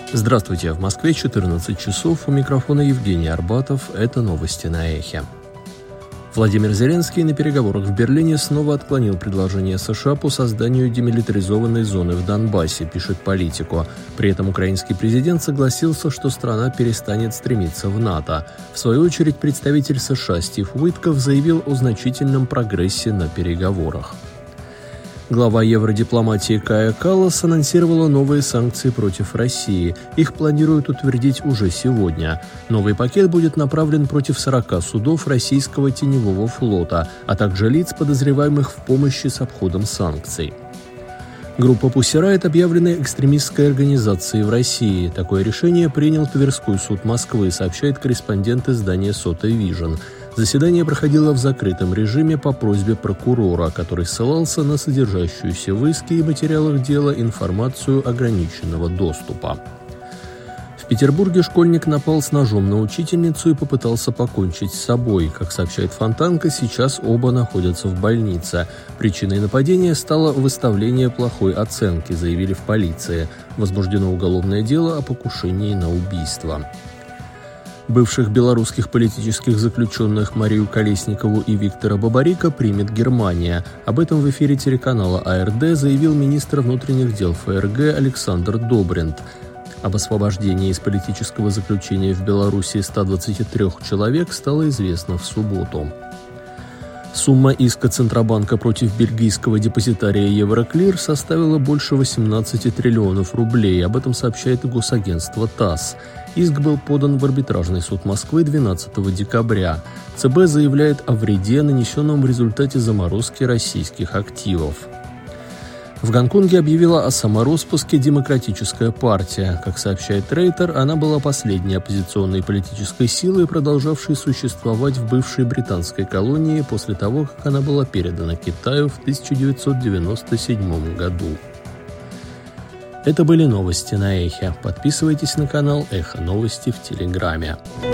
Здравствуйте, в Москве 14 часов, у микрофона Евгений Арбатов, это новости на Эхе. Владимир Зеленский на переговорах в Берлине снова отклонил предложение США по созданию демилитаризованной зоны в Донбассе, пишет Политико. При этом украинский президент согласился, что страна перестанет стремиться в НАТО. В свою очередь, представитель США Стив Уитков заявил о значительном прогрессе на переговорах. Глава евродипломатии Кая Каллас анонсировала новые санкции против России. Их планируют утвердить уже сегодня. Новый пакет будет направлен против 40 судов российского теневого флота, а также лиц, подозреваемых в помощи с обходом санкций. Группа Pussy Riot объявлена экстремистской организацией в России. Такое решение принял Тверской суд Москвы, сообщает корреспондент издания «Сотой Вижн». Заседание проходило в закрытом режиме по просьбе прокурора, который ссылался на содержащуюся в иске и материалах дела информацию ограниченного доступа. В Петербурге школьник напал с ножом на учительницу и попытался покончить с собой. Как сообщает Фонтанка, сейчас оба находятся в больнице. Причиной нападения стало выставление плохой оценки, заявили в полиции. Возбуждено уголовное дело о покушении на убийство. Бывших белорусских политических заключенных Марию Колесникову и Виктора Бабарика примет Германия. Об этом в эфире телеканала АРД заявил министр внутренних дел ФРГ Александр Добринт. Об освобождении из политического заключения в Беларуси 123 человек стало известно в субботу. Сумма иска Центробанка против бельгийского депозитария Евроклир составила больше 18 триллионов рублей. Об этом сообщает госагентство ТАСС. Иск был подан в арбитражный суд Москвы 12 декабря. ЦБ заявляет о вреде, нанесенном в результате заморозки российских активов. В Гонконге объявила о самороспуске Демократическая партия. Как сообщает Рейтер, она была последней оппозиционной политической силой, продолжавшей существовать в бывшей британской колонии после того, как она была передана Китаю в 1997 году. Это были новости на Эхе. Подписывайтесь на канал Эхо Новости в Телеграме.